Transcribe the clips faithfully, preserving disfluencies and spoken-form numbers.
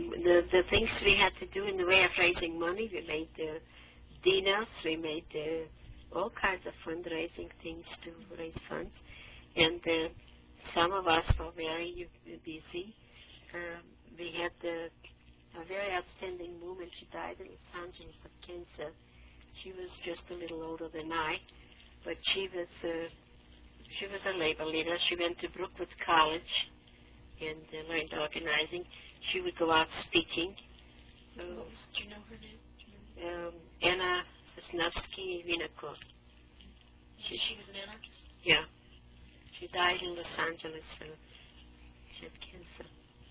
the, the things we had to do in the way of raising money, we made uh, dinners, we made uh, all kinds of fundraising things to raise funds. And uh, some of us were very busy. Um, we had uh, a very outstanding woman. She died in Los Angeles of cancer. She was just a little older than I, but she was uh, she was a labor leader. She went to Brookwood College and uh, learned organizing. She would go out speaking. Uh, what was, do you know her name? You know? Um, Anna Sosnowski-Vinokur. She, she was an anarchist? Yeah. She died in Los Angeles. Uh, she had cancer.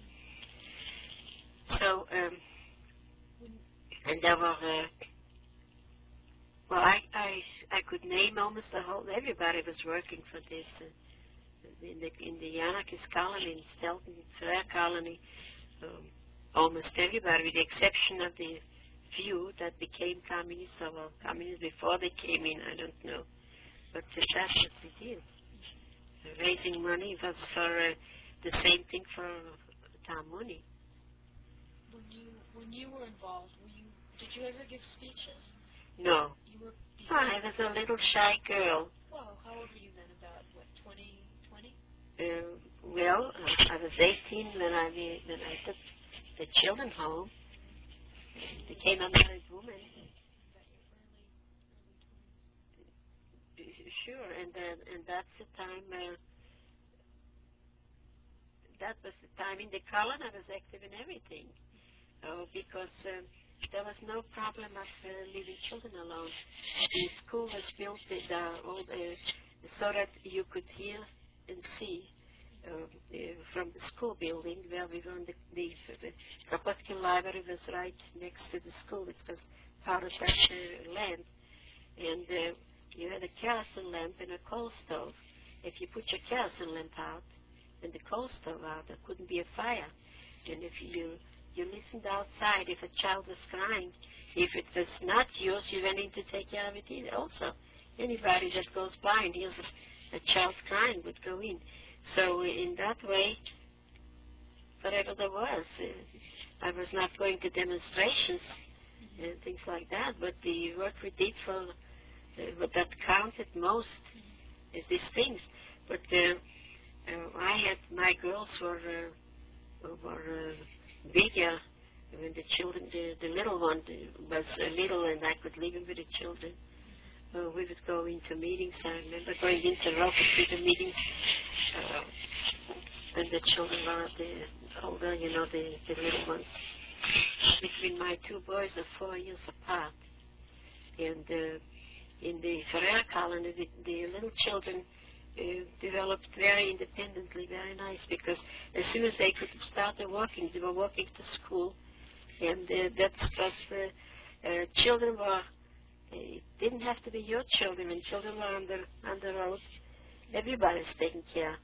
So, um, and there were, uh, well, I, I I could name almost the whole, everybody was working for this. Uh, in the in the anarchist colony, in Stelton, Frere colony, um, almost everybody, with the exception of the few that became communists or were communists before they came in, I don't know. But uh, that's what we did. Uh, raising money was for uh, the same thing for Tom Mooney. When you when you were involved, were you did you ever give speeches? No. You were. Oh, I was a little shy girl. Wow, how old were you then? About what, twenty, twenty? Uh, well, uh, I was eighteen when I when I took the children home. Became a married woman. Sure, and then and that's the time. Uh, that was the time in the colony I was active in everything, uh, because uh, there was no problem of uh, leaving children alone. The school was built with uh, all the, so that you could hear and see uh, uh, from the school building where we were. In the, the, the Kropotkin Library was right next to the school. It was part of that uh, land, and uh, you had a kerosene lamp and a coal stove. If you put your kerosene lamp out and the coal stove out, there couldn't be a fire. And if you you listened outside, if a child was crying, if it was not yours, you went in to take care of it also. Anybody that goes by and hears a, a child crying would go in. So in that way, whatever there was, uh, I was not going to demonstrations and things like that, but the work we did for uh, what that counted most is these things. But uh, uh, I had, my girls were uh, were uh, bigger when the children, the, the little one was uh, little, and I could leave him with the children. Uh, we would go into meetings. I remember going into Rocket Freedom meetings uh, when the children were the older, you know, the, the little ones. Between my two boys are four years apart. And uh, in the Ferrer colony, the, the little children uh, developed very independently, very nice, because as soon as they could start their walking, they were walking to school. And uh, that's because uh, uh, children were, it didn't have to be your children. When children were on the, on the road, everybody's taken care.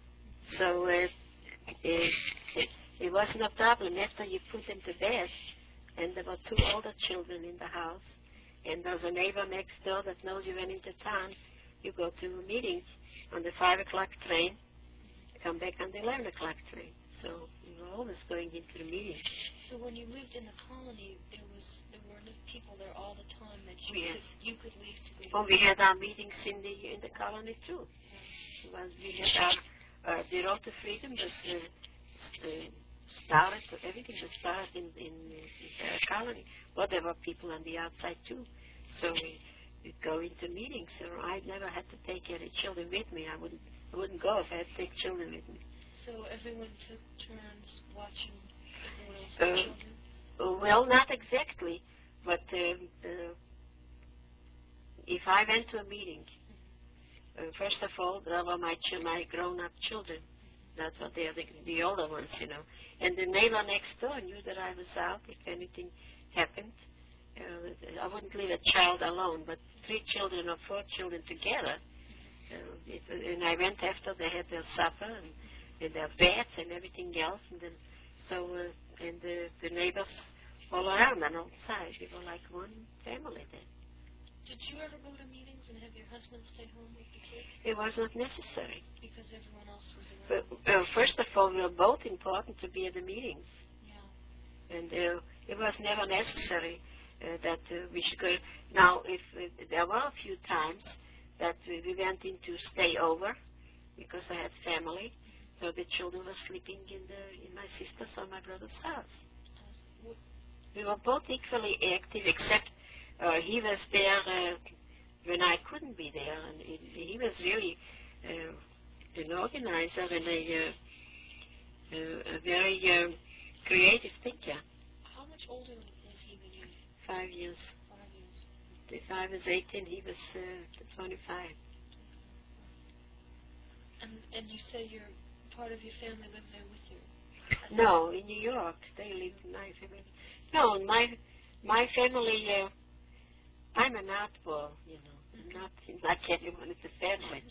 So uh, it, it, it wasn't a problem after you put them to bed, and there were two older children in the house, and there's a neighbor next door that knows you went into town. You go to a meeting on the five o'clock train, come back on the eleven o'clock train. So we were always going into the meeting. So when you lived in the colony, there was there were enough people there all the time that you yes. could you could leave to go. Oh, we had our meetings in the in the colony too. Yeah. Well, we had our uh, the Road to Freedom was uh, uh, started. Everything was started in in the colony. But there were people on the outside too. So we we'd go into meetings. So I never had to take any children with me. I wouldn't I wouldn't go if I had to take children with me. So everyone took turns watching everyone else's Uh, children? Well, not exactly, but uh, uh, if I went to a meeting, uh, first of all, there were my ch- my grown-up children. That's what they are, the, the older ones, you know. And the neighbor next door knew that I was out if anything happened. Uh, I wouldn't leave a child alone, but three children or four children together. Uh, it, and I went after they had their supper and, and their beds and everything else, and then so uh, and the, the neighbors all around on all sides. We were like one family then. Did you ever go to meetings and have your husband stay home with the kids? It was not necessary. Because everyone else was around. But, uh, first of all, we were both important to be at the meetings. Yeah. And uh, it was never necessary uh, that uh, we should go. Now, if uh, there were a few times that we, we went in to stay over because I had family, so the children were sleeping in the in my sister's or my brother's house. We were both equally active, except uh, he was there uh, when I couldn't be there, and he, he was really uh, an organizer and a, uh, uh, a very uh, creative thinker. How much older was he than you? Five years. Five years. If I was eighteen, he was uh, twenty-five. And and you say your part of your family lived there with you? No, in New York. They lived in my family. No, my my family. Uh, I'm an oddball, you know. I'm not like everyone in the family.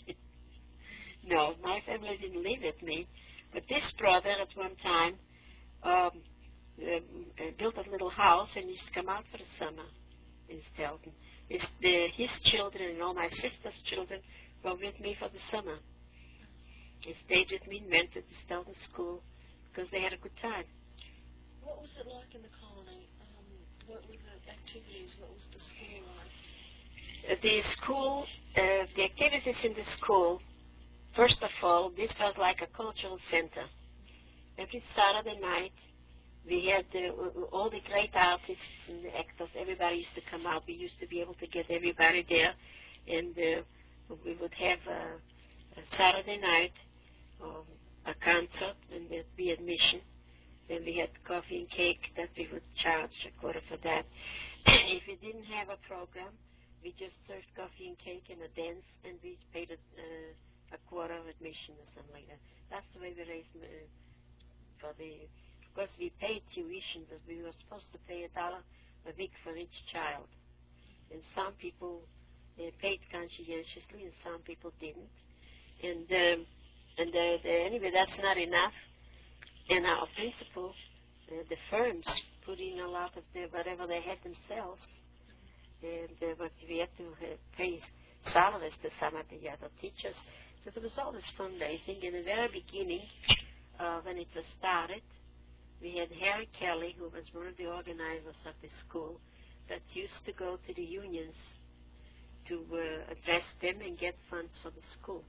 No, my family didn't live with me, but this brother at one time um, uh, uh, built a little house and used to come out for the summer in Stelton. His, the, his children and all my sister's children were with me for the summer. They stayed with me and went to the Stelton school because they had a good time. What was it like in the colony? Um, what were the activities? What was the school like? Uh, the school, uh, the activities in the school, first of all, this was like a cultural center. Every Saturday night, we had uh, all the great artists and the actors. Everybody used to come out. We used to be able to get everybody there, and uh, we would have a, a Saturday night, um, a concert, and there'd be admission. Then we had coffee and cake that we would charge a quarter for that. If we didn't have a program, we just served coffee and cake and a dance, and we paid a, uh, a quarter of admission or something like that. That's the way we raised uh, for the. Of course, we paid tuition, but we were supposed to pay a dollar a week for each child. And some people uh, paid conscientiously, and some people didn't. And um, and uh, the, anyway, that's not enough. And our principal, uh, the firms, put in a lot of the, whatever they had themselves. And uh, but we had to uh, pay salaries to some of the other teachers. So there was all this fundraising. In the very beginning, uh, when it was started, we had Harry Kelly, who was one of the organizers of the school, that used to go to the unions to uh, address them and get funds for the school.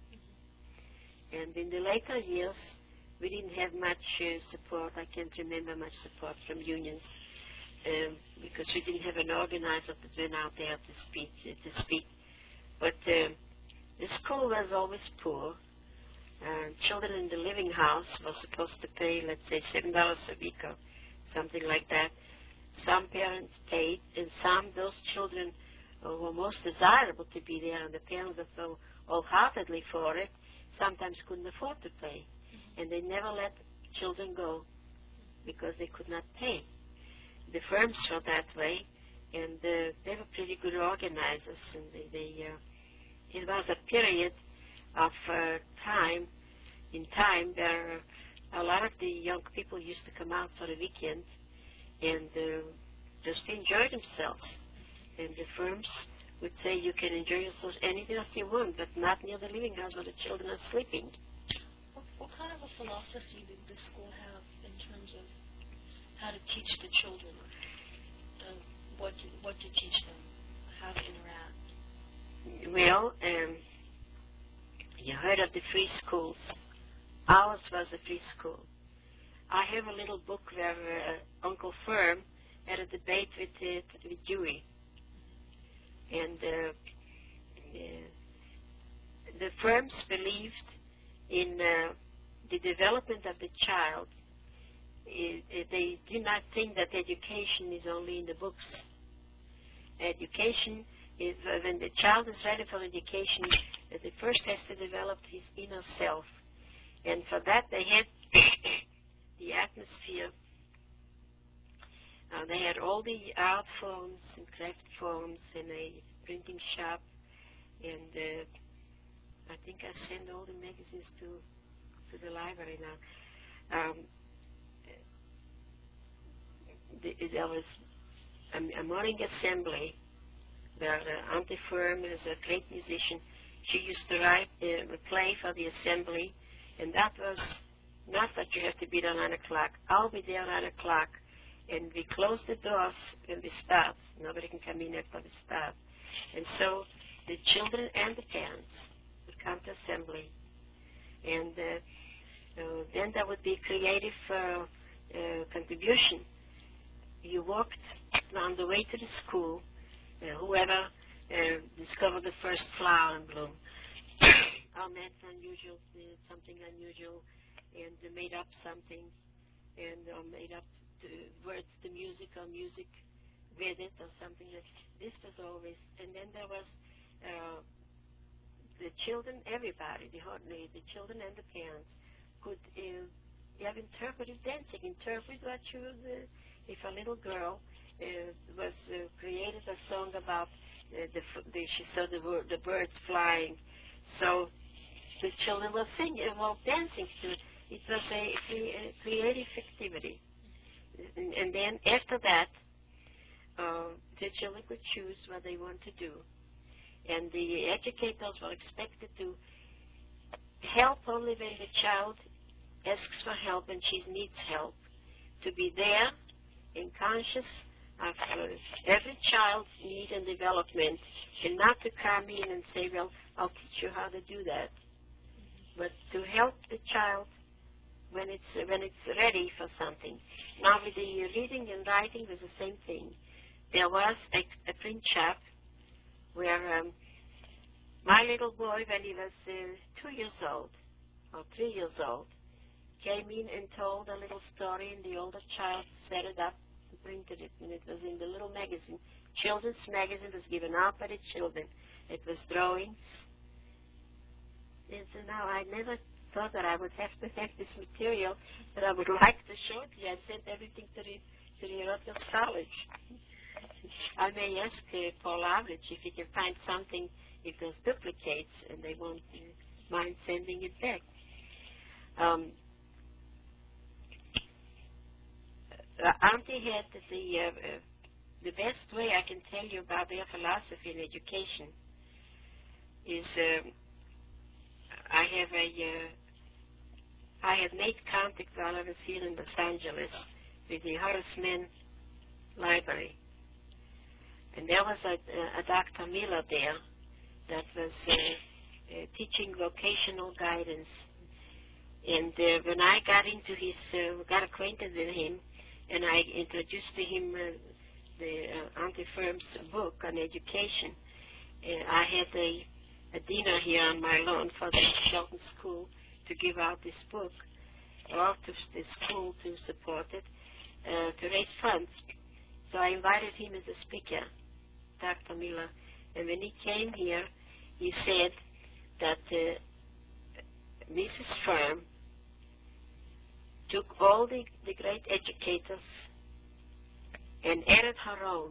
And in the later years, we didn't have much uh, support. I can't remember much support from unions. Um, because we didn't have an organizer that went out there to speak. To speak. But uh, the school was always poor. Uh, children in the living house were supposed to pay, let's say, seven dollars a week or something like that. Some parents paid, and some, those children uh, were most desirable to be there, and the parents were so wholeheartedly for it, sometimes couldn't afford to pay. Mm-hmm. And they never let children go because they could not pay. The firms were that way, and uh, they were pretty good organizers. And they, they, uh, it was a period of uh, time, in time, where a lot of the young people used to come out for the weekend and uh, just enjoy themselves. And the firms would say, you can enjoy yourself anything else you want, but not near the living house where the children are sleeping. What, what kind of a philosophy did the school have in terms of how to teach the children, uh, what to, what to teach them, how to interact? Well, um, you heard of the free schools. Ours was a free school. I have a little book where uh, Uncle Firm had a debate with, uh, with Dewey. And uh, uh, the firms believed in uh, the development of the child. They do not think that education is only in the books. Education is, uh, when the child is ready for education, uh, the first has to develop his inner self. And for that they had the atmosphere. Uh, they had all the art forms and craft forms in a printing shop. And uh, I think I send all the magazines to, to the library now. Um, There was a, a morning assembly where uh, Auntie Firm is a great musician. She used to write uh, a play for the assembly, and that was not that you have to be there at nine o'clock. I'll be there at nine o'clock, and we close the doors when we start. Nobody can come in after we start. And so the children and the parents would come to assembly. And uh, uh, then there would be creative uh, uh, contribution. You walked on the way to the school, uh, whoever uh, discovered the first flower in bloom, or met unusual, uh, something unusual, and uh, made up something, and uh, made up the words to music or music with it or something. That this was always, and then there was uh, the children, everybody, the, the children and the parents could uh, have interpretive dancing, interpret what you, uh, if a little girl uh, was uh, created a song about uh, the, the, she saw the, the birds flying, so the children were singing, well, dancing to it. It was a, a creative activity. And, and then after that, uh, the children could choose what they want to do. And the educators were expected to help only when the child asks for help and she needs help, to be there and conscious of uh, every child's need and development, and not to come in and say, well, I'll teach you how to do that, but to help the child when it's uh, when it's ready for something. Now with the reading and writing was the same thing. There was a, a print shop where um, my little boy, when he was uh, two years old or three years old, came in and told a little story, and the older child set it up and printed it, and it was in the little magazine. Children's magazine was given out by the children. It was drawings. And so now I never thought that I would have to have this material, but I would like to show it to you. I sent everything to the, to the Rutgers College. I may ask uh, Paul Average if he can find something, if there's duplicates, and they won't uh, mind sending it back. Um, uh, Auntie had the, uh, uh, the best way I can tell you about their philosophy in education is uh, I have a, uh, I had made contact while I was here in Los Angeles with the Horace Mann Library. And there was a, a Doctor Miller there that was uh, uh, teaching vocational guidance. And uh, when I got into his, uh, got acquainted with him, and I introduced to him uh, the uh, Auntie Firm's book on education, uh, I had a, a dinner here on my lawn for the Shelton School to give out this book, or to the school to support it, uh, to raise funds. So I invited him as a speaker, Doctor Miller, and when he came here, he said that uh, Missus Firm took all the, the great educators and added her own.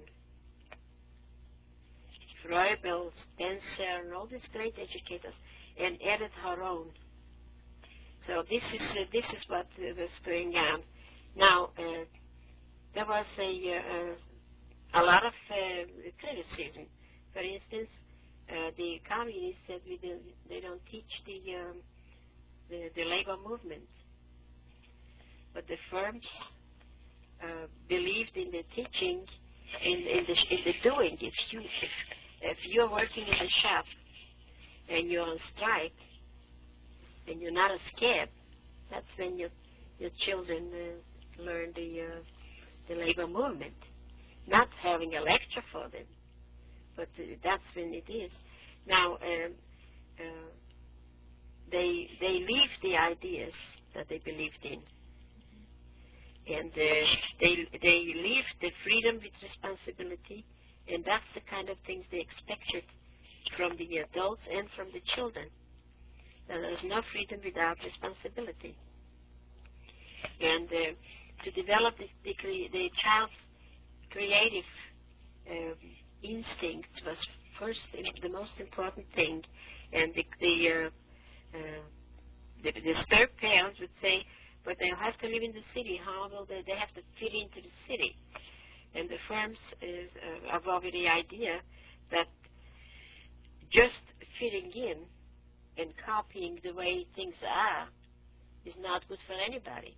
Froebel, Spencer, and all these great educators, and added her own. So this is uh, this is what uh, was going on. Now uh, there was a uh, a lot of uh, criticism. For instance, uh, the communists said we don't, they don't teach the, um, the the labor movement, but the firms uh, believed in the teaching, in, in the in the doing. If you if, if you're working in a shop and you're on strike and you're not a scab, that's when your your children uh, learn the uh, the labor movement. Not having a lecture for them, but uh, that's when it is. Now um, uh, they they leave the ideas that they believed in, and uh, they they leave the freedom with responsibility, and that's the kind of things they expected from the adults and from the children. Now, there is no freedom without responsibility, and uh, to develop the the, cre- the child's creative uh, instincts was first the most important thing, and the the, uh, uh, the, the disturbed parents would say, but they'll have to live in the city. How will they? They have to fit into the city. And the firms is uh, above the idea that just fitting in and copying the way things are is not good for anybody.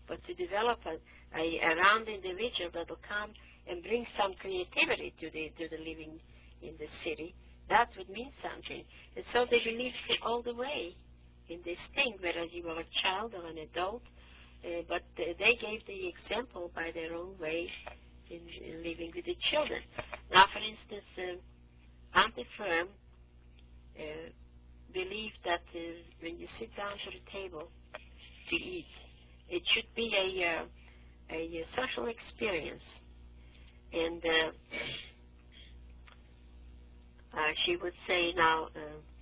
but to develop a, a, a round individual that will come and bring some creativity to the to the living in the city, that would mean something. And so they believed all the way in this thing, whether you were a child or an adult, uh, but uh, they gave the example by their own way in, in living with the children. Now, for instance, uh, Auntie Firm uh, believed that uh, when you sit down to the table to eat, it should be a, uh, a, a social experience. And uh, uh, she would say now, uh,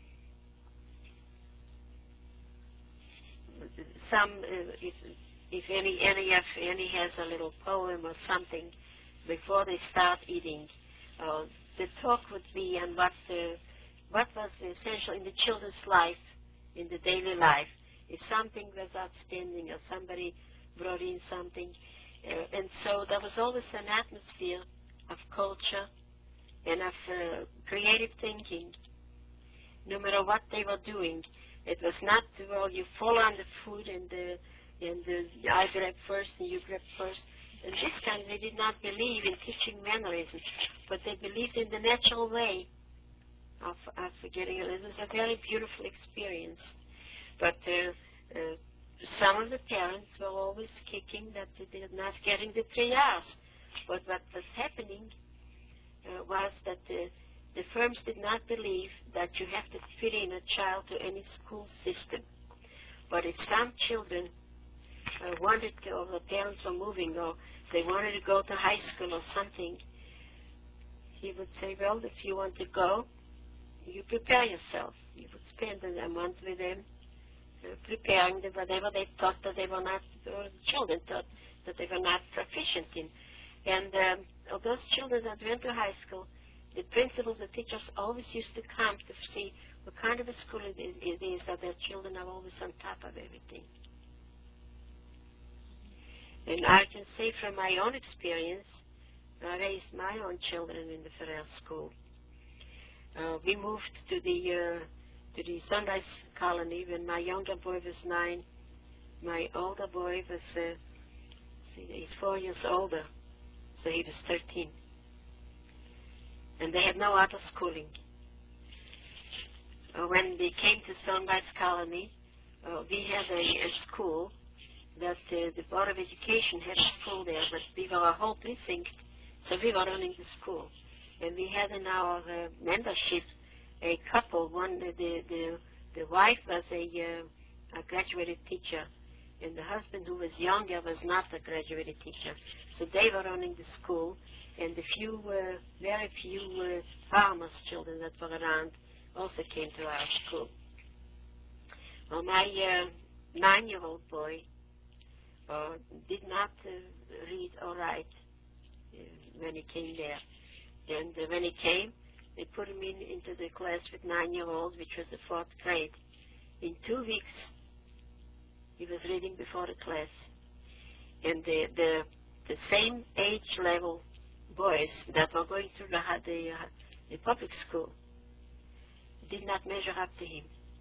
some, uh, if, if any, any, of, any has a little poem or something before they start eating, uh, the talk would be on what, uh, what was essential in the children's life, in the daily life. If something was outstanding or somebody brought in something. Uh, and so there was always an atmosphere of culture and of uh, creative thinking, no matter what they were doing. It was not, well, you fall on the food and, uh, and uh, I grab first and you grab first. And this kind, they did not believe in teaching mannerisms, but they believed in the natural way of, of getting it. It was a very beautiful experience. But uh, uh, some of the parents were always kicking that they were not getting the three hours. But what was happening uh, was that the, the firms did not believe that you have to fit in a child to any school system. But if some children uh, wanted to, or the parents were moving, or they wanted to go to high school or something, he would say, well, if you want to go, you prepare yourself. You would spend a month with them, uh, preparing them whatever they thought that they were not, or the children thought that they were not proficient in. And um, of those children that went to high school, the principals, the teachers always used to come to see what kind of a school it is, it is that their children are always on top of everything. And I can say from my own experience, I raised my own children in the Ferrer School. Uh, we moved to the uh, to the Sunrise Colony when my younger boy was nine. My older boy was, uh, see, he's four years older, so he was thirteen. And they had no other schooling. Uh, when they came to Sunrise Colony, uh, we had a, a school that uh, the Board of Education had a school there, but we were a whole precinct, so we were running the school. And we had in our uh, membership a couple. One, the the the wife was a, uh, a graduated teacher, and the husband, who was younger, was not a graduated teacher. So they were running the school, and the few, uh, very few uh, farmers' children that were around also came to our school. Well, my uh, nine-year-old boy uh, did not uh, read or write uh, when he came there. And uh, when he came, they put him in into the class with nine-year-olds, which was the fourth grade. In two weeks, he was reading before the class. And the the, the same age level boys that were going through the, the, uh, the public school did not measure up to him.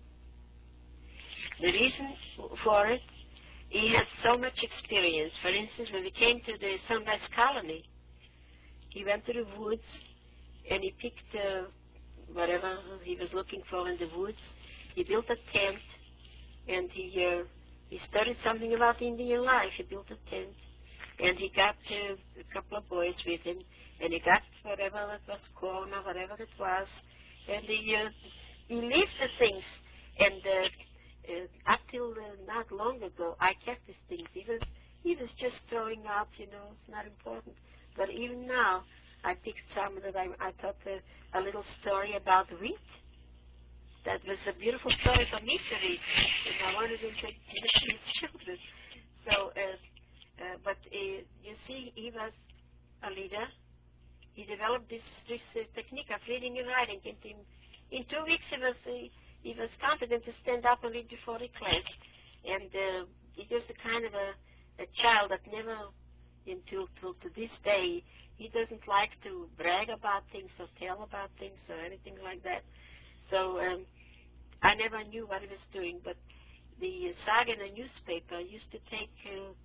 The reason for it, he had so much experience. For instance, when we came to the Sunrise Colony, he went to the woods and he picked uh, whatever he was looking for in the woods. He built a tent, and he uh, he studied something about Indian life. He built a tent, and he got uh, a couple of boys with him, and he got whatever it was, corn or whatever it was, and he uh, he lived the things. And uh, uh, up till uh, not long ago, I kept these things. He was he was just throwing out, you know, it's not important. But even now, I picked some that I, I thought uh, a little story about wheat. That was a beautiful story for me to read, and I wanted him to teach his children. So, uh, uh, but uh, you see, he was a leader. He developed this, this uh, technique of reading and writing. In, in two weeks, he was uh, he was confident to stand up and read before the class. And uh, he was the kind of a, a child that never, until till to this day, he doesn't like to brag about things or tell about things or anything like that. So um, I never knew what he was doing, but the uh, Saginaw newspaper used to take uh, from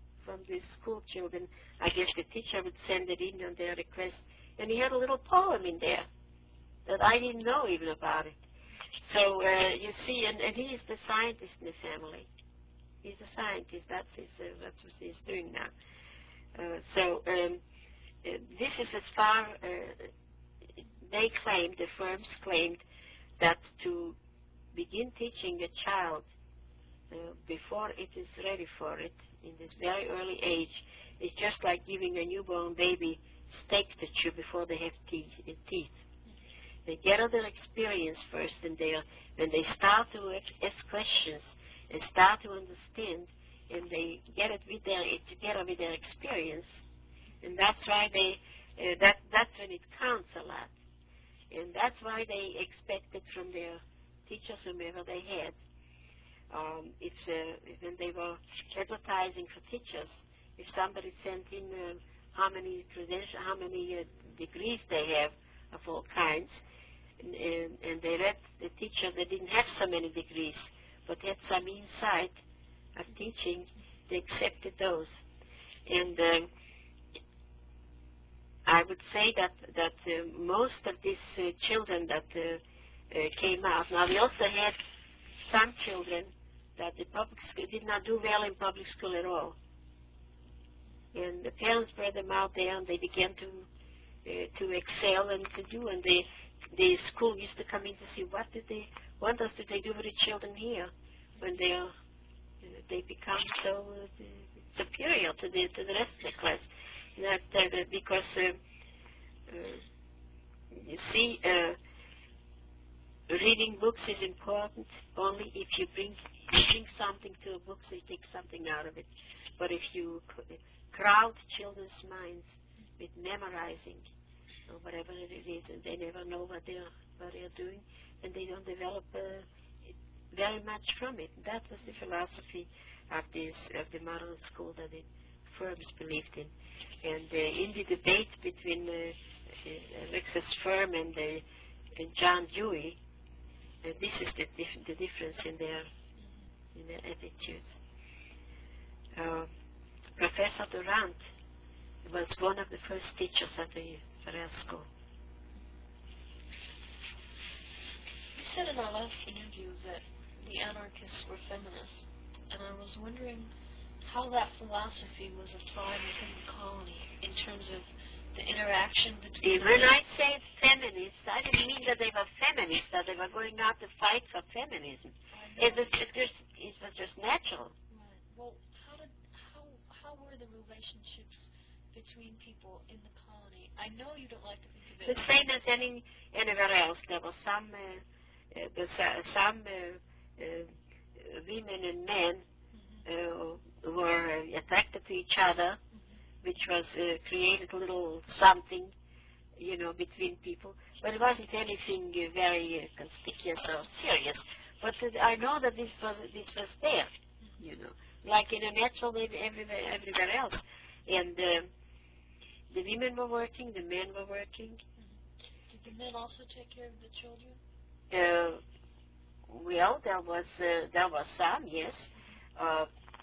the school children, I guess the teacher would send it in on their request, and he had a little poem in there that I didn't know even about it. So uh, you see, and, and he is the scientist in the family. He's a scientist. That's his. Uh, that's what he's doing now. Uh, so um, uh, this is as far uh, they claimed, the firms claimed, that to begin teaching a child uh, before it is ready for it, in this very early age, is just like giving a newborn baby steak to chew before they have teeth. Uh, teeth. They get other experience first, and they are, when they start to ask questions and start to understand, and they get it with their together with their experience, and that's why they uh, that that's when it counts a lot, and that's why they expected from their teachers, whomever they had. Um, it's uh, when they were advertising for teachers. If somebody sent in uh, how many credentials, how many uh, degrees they have of all kinds, and, and, and they read the teacher that didn't have so many degrees, but had some insight of teaching, they accepted those. And um, I would say that that uh, most of these uh, children that uh, uh, came out. Now we also had some children that the public school did not do well in public school at all, and the parents brought them out there, and they began to uh, to excel and to do. And they, the school used to come in to see what did they, what else did they do with the children here when they are, you know, they become so uh, superior to the to the rest of the class. That uh, because uh, uh, you see. Uh, Reading books is important only if you bring, you bring something to a book, so you take something out of it. But if you crowd children's minds with memorizing or whatever it is, and they never know what they're what they're doing, and they don't develop uh, very much from it. That was the philosophy of this of the modern school that the firms believed in. And uh, in the debate between uh, uh, Alexis Firm and, uh, and John Dewey. And this is the, dif the difference in their in their attitudes. Uh, Professor Durant was one of the first teachers at the Ferrer School. You said in our last interview that the anarchists were feminists, and I was wondering how that philosophy was applied within the colony in terms of the interaction between... When I say feminists, I didn't mean that they were feminists, that they were going out to fight for feminism. It was, it was, it was just natural. Right. Well, how did, how, how were the relationships between people in the colony? I know you don't like to think of it... The same as any, anywhere else. There were some, uh, uh, there were some uh, uh, women and men mm-hmm. uh, who were uh, attracted to each other, which was uh, created a little something, you know, between people. But it wasn't anything uh, very uh, conspicuous or serious. But uh, I know that this was this was there, you know, like in a natural way everywhere, everywhere else. And uh, the women were working, the men were working. Mm-hmm. Did the men also take care of the children? Uh, well, there was uh, there was some, yes. Uh,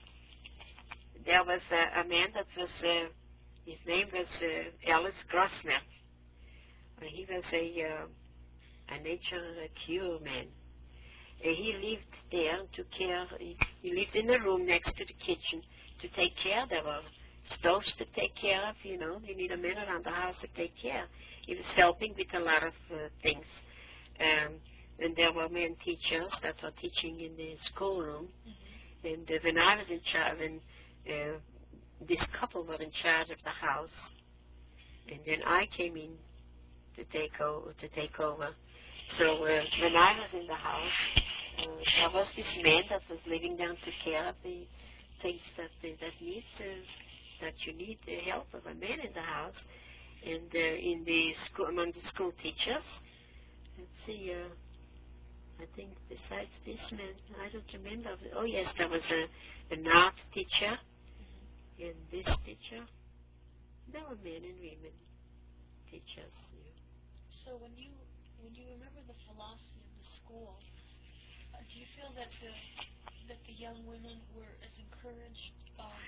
There was uh, a man that was, uh, his name was uh, Alice Grossner. Uh, he was a, uh, a nature cure man. Uh, he lived there and took care, he, he lived in a room next to the kitchen to take care. There were stoves to take care of, you know, you need a man around the house to take care. He was helping with a lot of uh, things. Um, and there were men teachers that were teaching in the schoolroom. Mm-hmm. And uh, when I was in charge, when Uh, this couple were in charge of the house, and then I came in to take over. To take over. So uh, when I was in the house, uh, there was this man that was living down to care of the things that uh, that needs uh, that you need the help of a man in the house. And uh, in the school, among the school teachers, let's see. Uh, I think besides this man, I don't remember. Oh yes, there was a an art teacher. And this teacher, there were men and women teachers. Yeah. So when you when you remember the philosophy of the school, uh, do you feel that the that the young women were as encouraged um,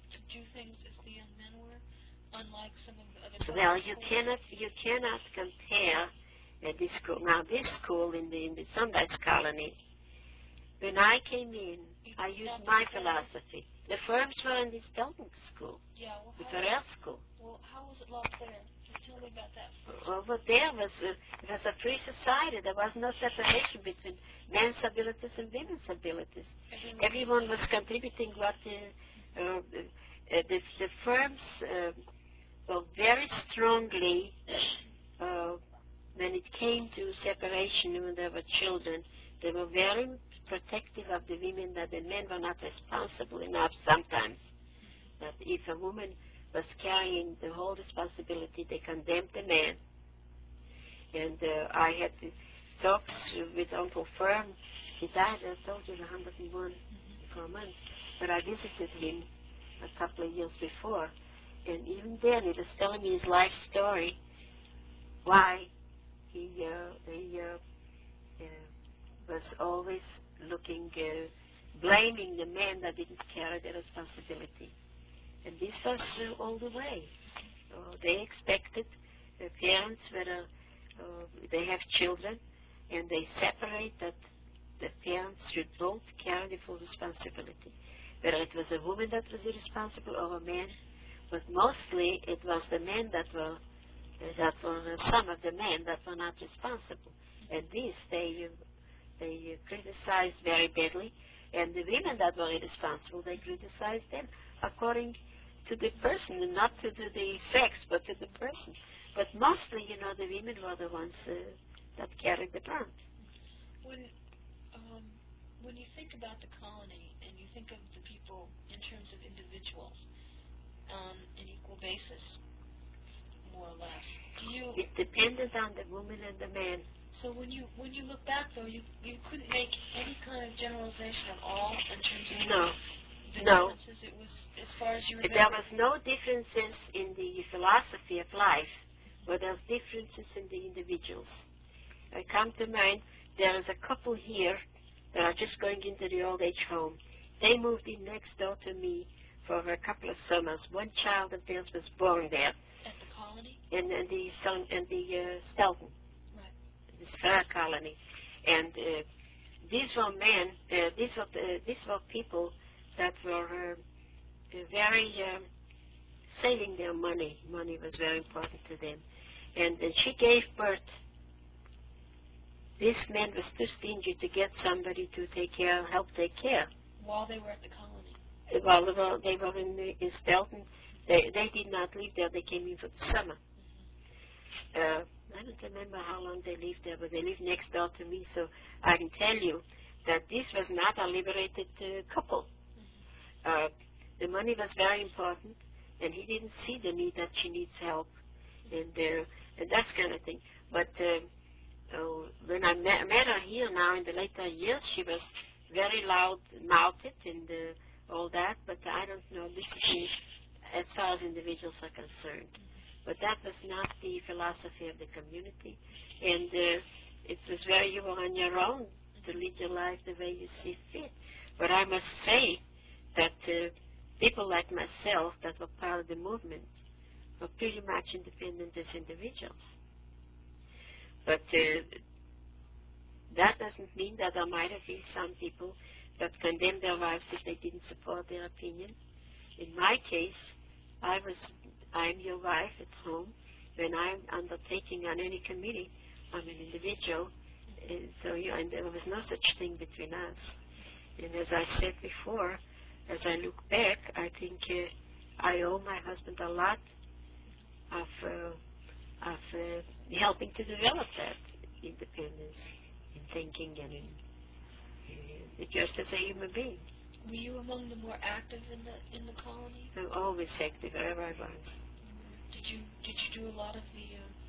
to do things as the young men were, unlike some of the other. Well, you schools? cannot you cannot compare uh, this school. Now, this school in the in the Sunrise Colony. When I came in, I used my philosophy. The firms were in the Stelton School, Yeah, well, the how, Farrell School. well, how was it locked there? Tell me about that first. Over there was a, it was a free society. There was no separation between men's abilities and women's abilities. Everyone, Everyone was contributing what uh, uh, uh, the, the firms uh, were very strongly, uh, when it came to separation when there were children, they were very protective of the women, that the men were not responsible enough sometimes. That if a woman was carrying the whole responsibility, they condemned the man. And uh, I had the talks with Uncle Firm. He died, I told you, one hundred and one, four months. But I visited him a couple of years before. And even then, he was telling me his life story, why he, uh, he uh, uh, was always looking, uh, blaming the men that didn't carry the responsibility. And this was uh, all the way. Uh, they expected uh, parents, whether uh, they have children, and they separate that the parents should both carry the full responsibility. Whether it was a woman that was irresponsible or a man, but mostly it was the men that were, uh, that were uh, some of the men that were not responsible. And this they, uh, they uh, criticized very badly. And the women that were irresponsible, they criticized them according to the person, and not to the, the sex, but to the person. But mostly, you know, the women were the ones uh, that carried the brunt. When, um, when you think about the colony and you think of the people in terms of individuals on an equal basis, more or less, do you? It depended on the woman and the man. So when you when you look back, though, you you couldn't make any kind of generalization at all in terms of no, the no. differences. It was as far as you remember. There was no differences in the philosophy of life, but there's differences in the individuals. I come to mind, there is a couple here that are just going into the old age home. They moved in next door to me for a couple of summers. One child of theirs was born there. At the colony? In, in the son, in the uh, Stelton, right. This Farrell colony, and uh, these were men. Uh, these were uh, these were people that were uh, very uh, saving their money. Money was very important to them, and, and she gave birth. This man was too stingy to get somebody to take care, help take care. While they were at the colony? While they were, they were in, the, in Stelton, they, they did not live there. They came in for the summer. Uh, I don't remember how long they lived there, but they lived next door to me, so I can tell you that this was not a liberated uh, couple. Uh, the money was very important, and he didn't see the need that she needs help, and, uh, and that kind of thing. But uh, Uh, when I met, met her here now in the later years, she was very loud-mouthed and uh, all that, but I don't know, this is the, as far as individuals are concerned. But that was not the philosophy of the community, and uh, it was where you were on your own to lead your life the way you see fit. But I must say that uh, people like myself that were part of the movement were pretty much independent as individuals. But uh, that doesn't mean that there might have been some people that condemned their wives if they didn't support their opinion. In my case, I was, I'm your wife at home. When I'm undertaking on any committee, I'm an individual. And so, you know, and there was no such thing between us. And as I said before, as I look back, I think uh, I owe my husband a lot of uh, of uh, helping to develop that independence in thinking and in, in, just as a human being. Were you among the more active in the in the colony? I'm always active wherever I was. Did you did you do a lot of the uh,